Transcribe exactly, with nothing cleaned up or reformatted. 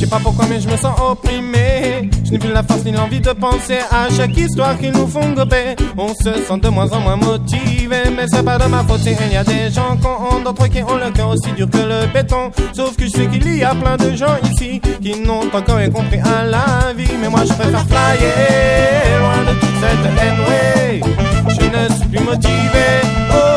sais pas pourquoi mais je me sens opprimé. Je n'ai plus la force ni l'envie de penser à chaque histoire qu'ils nous font gober. On se sent de moins en moins motivé, mais c'est pas de ma faute. Il y a des gens qui ont d'autres qui ont le cœur aussi dur que le béton. Sauf que je sais qu'il y a plein de gens ici qui n'ont pas encore compris à la vie. Mais moi je préfère flyer loin de toute cette haine, ouais. Je ne suis plus motivé. Oh,